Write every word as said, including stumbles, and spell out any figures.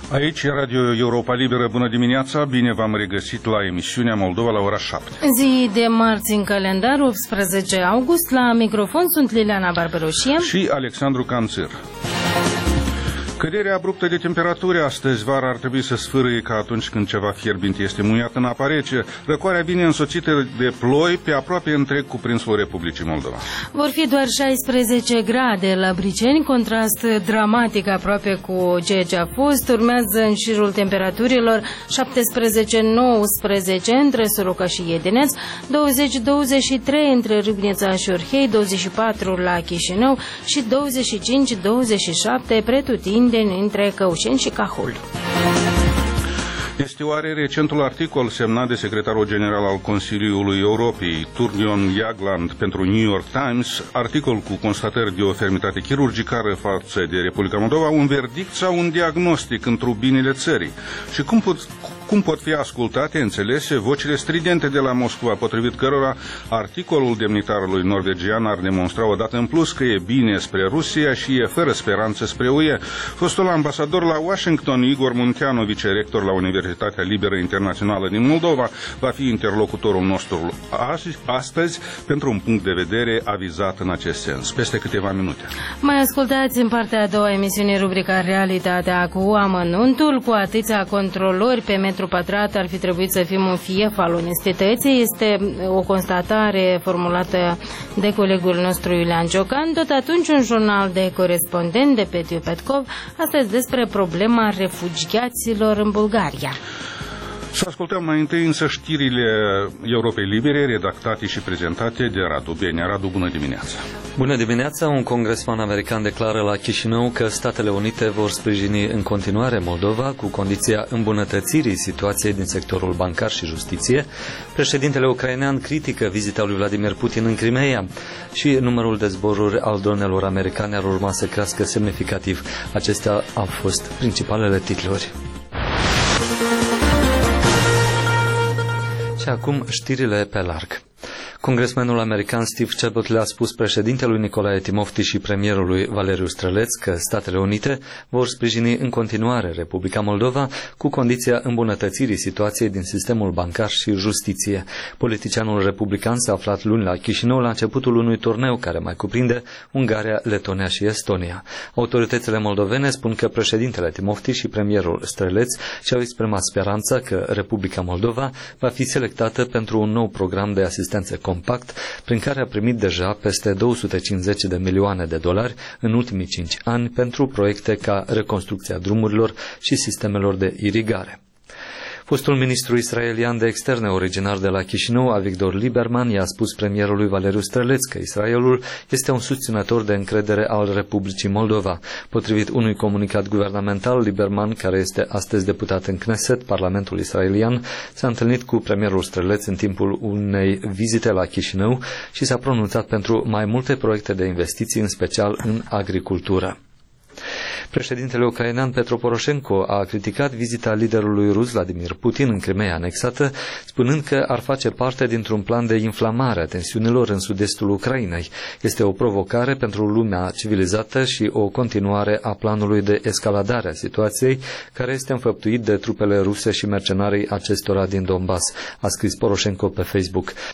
Aici, Radio Europa Liberă, bună dimineața, bine v-am regăsit la emisiunea Moldova la ora șapte. Zi de marți în calendar, optsprezece august, la microfon sunt Liliana Barberoșie și Alexandru Canțir. Căderea abruptă de temperaturi astăzi vara ar trebui să sfârâie ca atunci când ceva fierbinte este muiat în apa rece. Răcoarea bine însoțită de ploi pe aproape întreg cuprinsul Republicii Moldova. Vor fi doar șaisprezece grade la Briceni, contrast dramatic aproape cu ceea ce a fost. Urmează în șirul temperaturilor șaptesprezece nouăsprezece între Soroca și Iedineț, douăzeci douăzeci și trei între Râbnița și Orhei, douăzeci și patru la Chișinău și douăzeci și cinci douăzeci și șapte pretutindeni între Căușeni și Cahul. Este oare recentul articol semnat de secretarul general al Consiliului Europei, Torbjörn Jagland, pentru New York Times, articol cu constatări de o fermitate chirurgicală față de Republica Moldova, un verdict sau un diagnostic într-o binele țării? Și cum pot, cum pot fi ascultate, înțelese, vocile stridente de la Moscova, potrivit cărora articolul demnitarului norvegian ar demonstra o dată în plus că e bine spre Rusia și e fără speranță spre U E. Fostul ambasador la Washington, Igor Munteanu, vicerector la Universitatea Liberă Internațională din Moldova, va fi interlocutorul nostru azi, astăzi pentru un punct de vedere avizat în acest sens. Peste câteva minute. Mai ascultați în partea a doua emisiune rubrica Realitatea cu amănuntul. Cu atâția controlori pe metru pătrat ar fi trebuit să fim un fief al onestității. Este o constatare formulată de colegul nostru Iulian Ciocan. Tot atunci un jurnal de corespondent de Petiu Petkov, astăzi despre problema refugiaților în Bulgaria. Să ascultăm mai întâi însă știrile Europei Libere, redactate și prezentate de Radu Benia. Radu, bună dimineața! Bună dimineața! Un congresman american declară la Chișinău că Statele Unite vor sprijini în continuare Moldova cu condiția îmbunătățirii situației din sectorul bancar și justiție. Președintele ucrainean critică vizita lui Vladimir Putin în Crimeea și numărul de zboruri al dronelor americane ar urma să crească semnificativ. Acestea au fost principalele titluri. Și acum știrile pe larg. Congresmenul american Steve Chabot le-a spus președintelui Nicolae Timofti și premierului Valeriu Străleț că Statele Unite vor sprijini în continuare Republica Moldova cu condiția îmbunătățirii situației din sistemul bancar și justiție. Politicianul republican s-a aflat luni la Chișinău la începutul unui turneu care mai cuprinde Ungaria, Letonia și Estonia. Autoritățile moldovene spun că președintele Timofti și premierul Străleț și-au exprimat speranța că Republica Moldova va fi selectată pentru un nou program de asistență compact, prin care a primit deja peste două sute cincizeci de milioane de dolari în ultimii cinci ani pentru proiecte ca reconstrucția drumurilor și sistemelor de irigare. Fostul ministru israelian de externe originar de la Chișinău, Avigdor Lieberman, i-a spus premierului Valeriu Străleț că Israelul este un susținător de încredere al Republicii Moldova. Potrivit unui comunicat guvernamental, Lieberman, care este astăzi deputat în Knesset, Parlamentul israelian, s-a întâlnit cu premierul Străleț în timpul unei vizite la Chișinău și s-a pronunțat pentru mai multe proiecte de investiții, în special în agricultură. Președintele ucrainean Petro Poroșenko a criticat vizita liderului rus Vladimir Putin în Crimeea anexată, spunând că ar face parte dintr-un plan de inflamare a tensiunilor în sud-estul Ucrainei. Este o provocare pentru lumea civilizată și o continuare a planului de escaladare a situației, care este înfăptuit de trupele ruse și mercenarii acestora din Donbass, a scris Poroșenko pe Facebook.